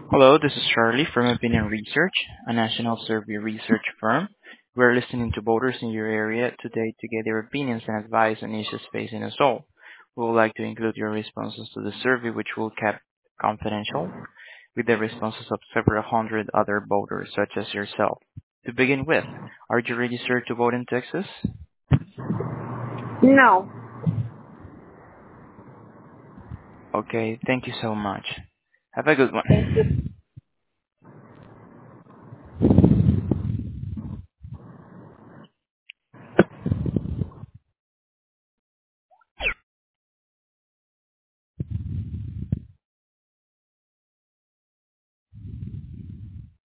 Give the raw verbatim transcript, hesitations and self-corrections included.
Hello, this is Charlie from Opinion Research, a national survey research firm. We're listening to voters in your area today to get their opinions and advice on issues facing us all. We would like to include your responses to the survey, which will kept confidential, with the responses of several hundred other voters, such as yourself. To begin with, are you registered to vote in Texas? No. Okay, thank you so much. Have a good Thank you. one.